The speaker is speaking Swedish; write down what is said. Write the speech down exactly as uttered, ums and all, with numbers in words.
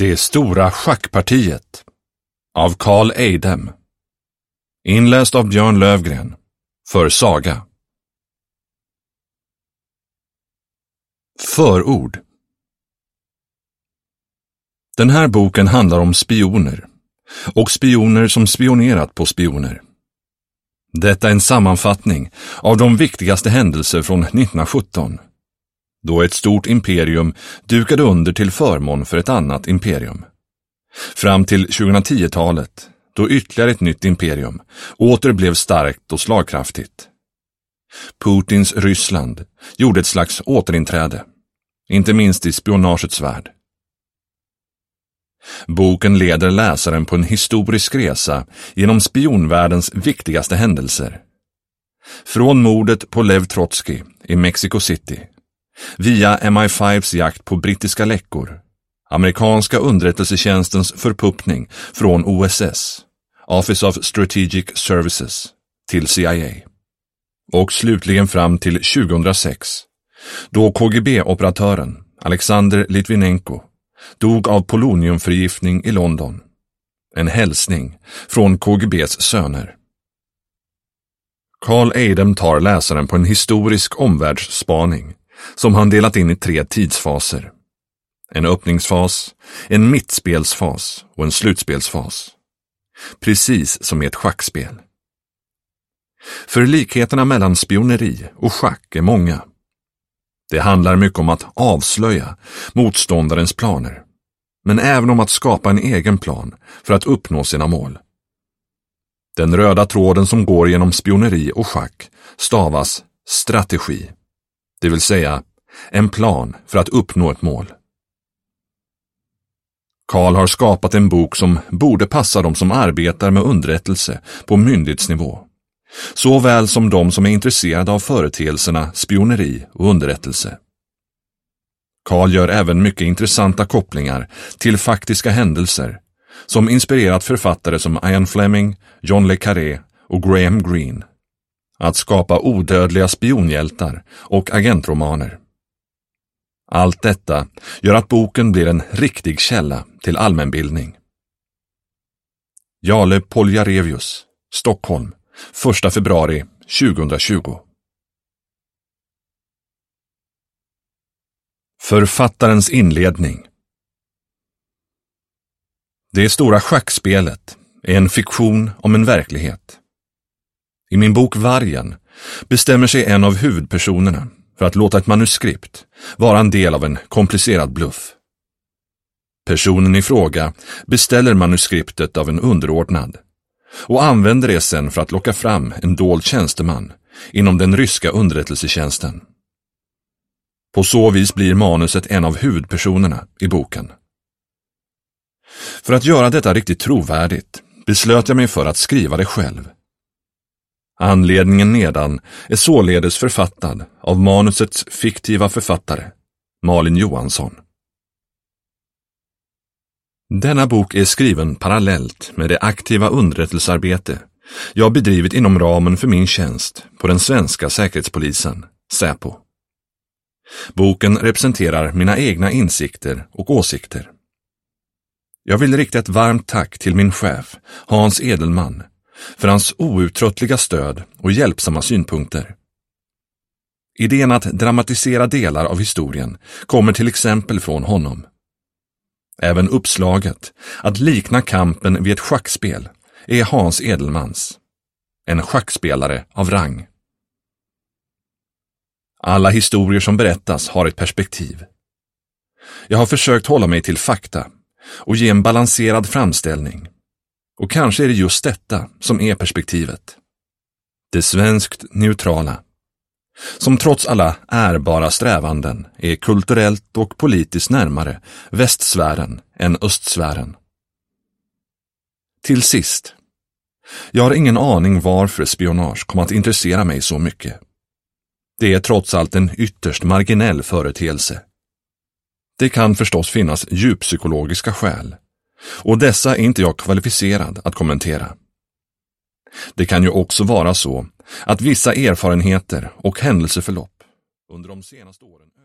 Det stora schackpartiet av Carl Eidem. Inläst av Björn Lövgren för Saga. Förord. Den här boken handlar om spioner och spioner som spionerat på spioner. Detta är en sammanfattning av de viktigaste händelser från nittonhundrasjutton, då ett stort imperium dukade under till förmån för ett annat imperium. Fram till tjugohundratio-talet, då ytterligare ett nytt imperium åter blev starkt och slagkraftigt. Putins Ryssland gjorde ett slags återinträde, inte minst i spionagets värld. Boken leder läsaren på en historisk resa genom spionvärldens viktigaste händelser. Från mordet på Lev Trotsky i Mexico City, via M I fivs jakt på brittiska läckor, amerikanska underrättelsetjänstens förpuppning från O S S, Office of Strategic Services, till C I A. Och slutligen fram till tjugohundrasex, då K G B-operatören Alexander Litvinenko dog av poloniumförgiftning i London. En hälsning från K G B:s söner. Carl Eidem tar läsaren på en historisk omvärldsspaning som han delat in i tre tidsfaser. En öppningsfas, en mittspelsfas och en slutspelsfas. Precis som i ett schackspel. För likheterna mellan spioneri och schack är många. Det handlar mycket om att avslöja motståndarens planer, men även om att skapa en egen plan för att uppnå sina mål. Den röda tråden som går genom spioneri och schack stavas strategi, det vill säga en plan för att uppnå ett mål. Carl har skapat en bok som borde passa de som arbetar med underrättelse på myndighetsnivå, såväl som de som är intresserade av företeelserna spioneri och underrättelse. Carl gör även mycket intressanta kopplingar till faktiska händelser som inspirerat författare som Ian Fleming, John le Carré och Graham Greene att skapa odödliga spionhjältar och agentromaner. Allt detta gör att boken blir en riktig källa till allmänbildning. Jale Poljarevius, Stockholm, första februari tjugohundratjugo. Författarens inledning. Det stora schackspelet är en fiktion om en verklighet. I min bok Vargen bestämmer sig en av huvudpersonerna för att låta ett manuskript vara en del av en komplicerad bluff. Personen i fråga beställer manuskriptet av en underordnad och använder det sen för att locka fram en dold tjänsteman inom den ryska underrättelsetjänsten. På så vis blir manuset en av huvudpersonerna i boken. För att göra detta riktigt trovärdigt beslöt jag mig för att skriva det själv. Anledningen nedan är således författad av manusets fiktiva författare, Malin Johansson. Denna bok är skriven parallellt med det aktiva underrättelsearbete jag bedrivit inom ramen för min tjänst på den svenska säkerhetspolisen, Säpo. Boken representerar mina egna insikter och åsikter. Jag vill rikta ett varmt tack till min chef, Hans Edelman, för hans outtröttliga stöd och hjälpsamma synpunkter. Idén att dramatisera delar av historien kommer till exempel från honom. Även uppslaget att likna kampen vid ett schackspel är Hans Edelmans. En schackspelare av rang. Alla historier som berättas har ett perspektiv. Jag har försökt hålla mig till fakta och ge en balanserad framställning. Och kanske är det just detta som är perspektivet. Det svenskt neutrala. Som trots alla ärbara strävanden är kulturellt och politiskt närmare västsfären än östsfären. Till sist. Jag har ingen aning varför spionage kommer att intressera mig så mycket. Det är trots allt en ytterst marginell företeelse. Det kan förstås finnas djuppsykologiska skäl, och dessa är inte jag kvalificerad att kommentera. Det kan ju också vara så att vissa erfarenheter och händelseförlopp under de senaste åren